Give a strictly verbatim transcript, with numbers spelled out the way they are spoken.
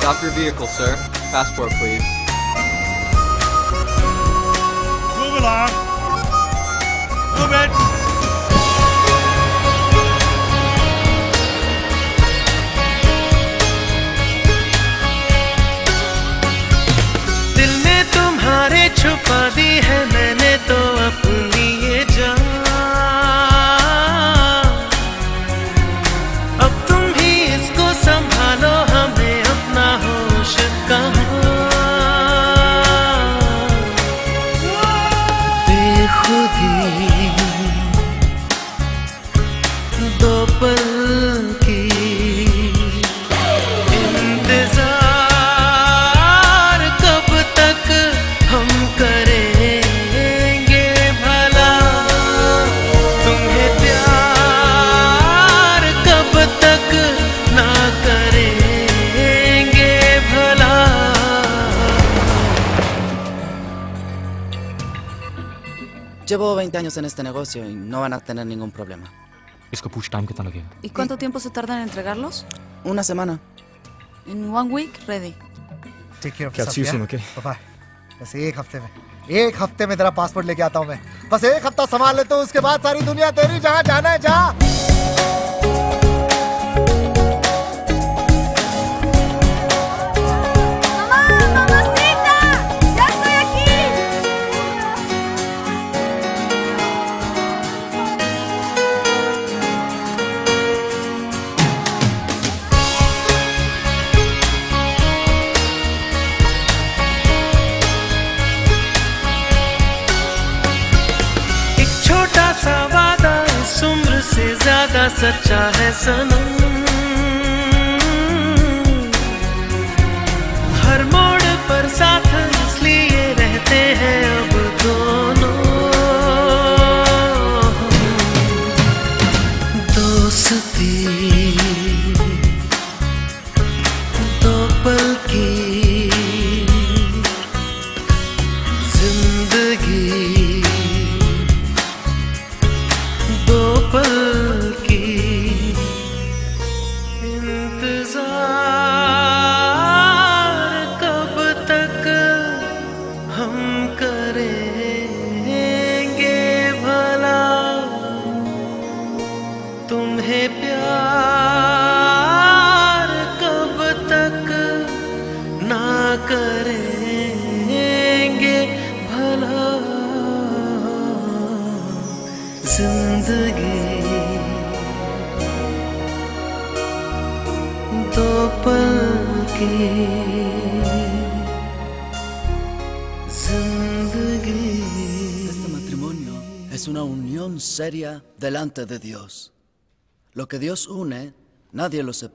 Stop your vehicle, sir. Passport, please. Move along. Move it. दिल ने तुम्हारे छुपा दी है मैंने तो अपनी ये जान। अब तुम भी इसको संभालो हमें अपना होश कहाँ। बेखुदी दो पल की इंतजार कब तक हम करेंगे भला। तुम्हें प्यार कब तक ना करेंगे भला। Llevo veinte años en este negocio y no van a tener ningún problema. इसका पूछ टाइम कितना लगेगा? ¿Y cuánto tiempo se tarda en entregarlos? Una semana. In one week, ready. Take care of क्या see you soon, okay? Bye. बस एक हफ्ते में एक हफ्ते में तेरा पासपोर्ट लेके आता हूँ मैं। बस एक हफ्ता संभाल ले तो उसके बाद सारी दुनिया तेरी, जहाँ जाना है जा। एक छोटा सा वादा इस उम्र से ज्यादा सच्चा है सनम। हर मोड़ पर साथ इसलिए रहते हैं अब दोनों। दोस्ती दो पल की जिंदगी दो पल की इंतजार कब तक हम करेंगे भला। तुम्हें प्यार कब तक ना करेंगे भला। जिंदगी दो पल की जिंदगी। Este matrimonio es una unión seria delante de Dios. Lo que Dios une, nadie lo separa.